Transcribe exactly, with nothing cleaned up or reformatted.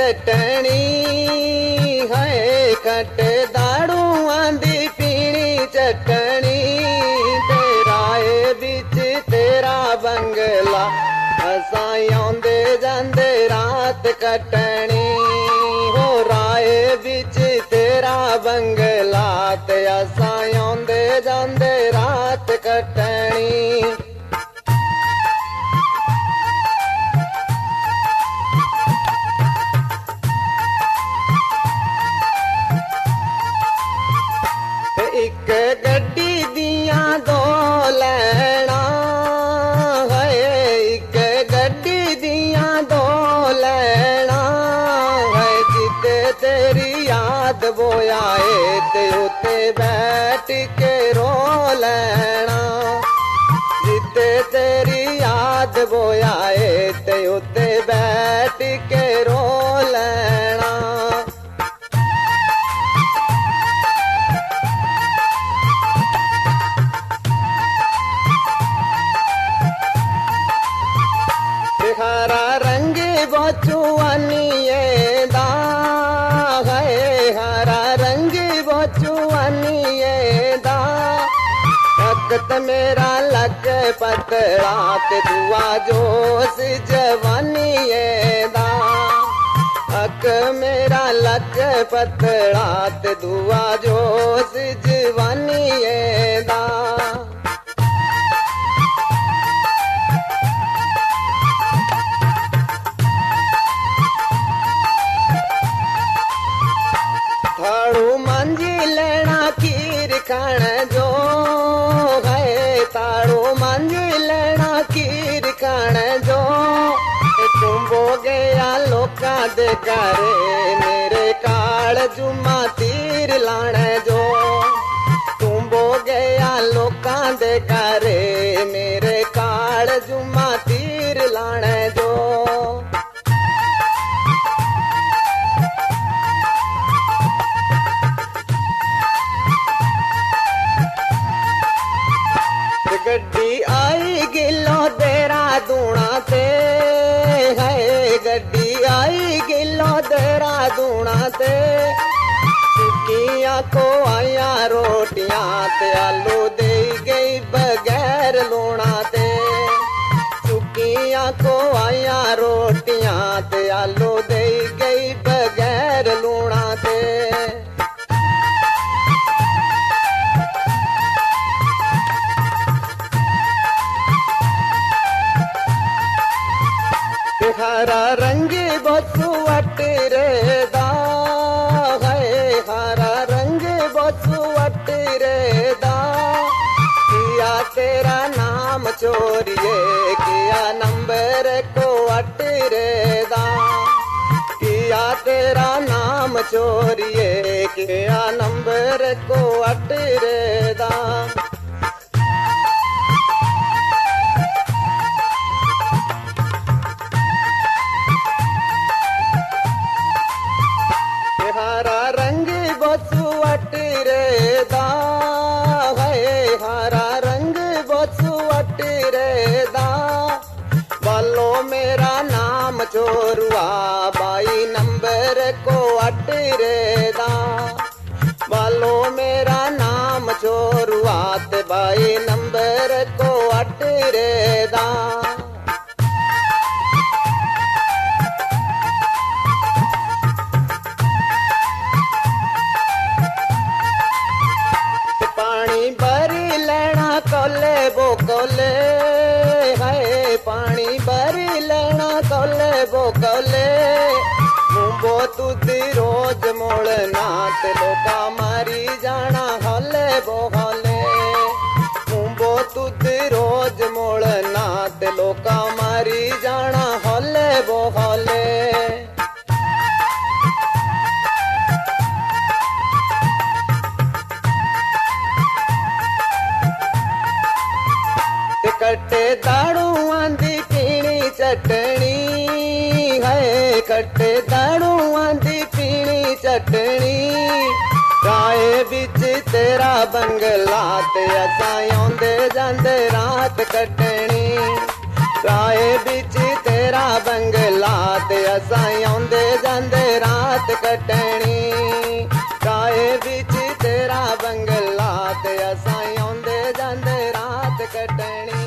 चटनी है खट दाड़ूआं दी पीनी चटनी तेराए बिच तेरा बंगला असां आंदे जांदे रात कटनी हो राए बिच तेरा बंगला ते असां आंदे जांदे रात कटनी। एक गड्डी दियां दो लैना है एक गड्डी दियां दो लैना है जिते तेरी याद बोयाए ते उते बैठ के रो लेना जिते तेरी याद बोयाए ते उते बैठ के रो लेना। हरा रंग बचुआनिए दा है हरा रंग बचुआनिए दा तख्त मेरा लग पतला ते दुआ जोश जवानिए दा अक मेरा लग पतला ते दुआ जोश जवानिए दा। थाड़ू मांझी लेना खीर खाण जो है ताड़ू मांझी लेना खीर खाण जो तुम्बो गया लोका दे घरे मेरे काल जुमा तीर लाण जो तुम्बो गया लोका दे घरे मेरे काल जुमा तीर लाण जो। गड्डी आई गिलो तेरा दूना ते है गड्डी आई गिलो तेरा दूना ते सुकिया को आया रोटियां ते आलू दे गई बगैर लूना ते सुकिया को आया रोटियां ते आलू दे गई बगैर लूना ते। हरा रंग बसुवट रे दा है हरा रंग बसुवट रे दा किया तेरा नाम चोरिए किया नंबर को अट रे दा किया तेरा नाम चोरिए किया नंबर को अट रे दा। हरा रंग बसुवट रे दा है हरा रंग बसुवट रे दा बालो मेरा नाम चोरुआ बाई नंबर को अट रे दा बालो मेरा नाम चोरुआ ते बाई नंबर को अट रे दा। पानी भरी लेना कोले बो कोले है पानी भरी लेना कोले बो कोले मुंबो तुदी रोज मोड़ना ते लोका मारी जाना हले बो हले मुंबो तुदी रोज मोड़ना ते लोका मारी जाना हले बो हले। कट्टे दाड़ूआं दी पीनी चटनी है कट्टे दाड़ूआं दी पीनी चटनी राए बिच तेरा बंगला ते असां आंदे जांदे रात कटनी राए बिच तेरा बंगला ते असां आंदे जांदे कटनी।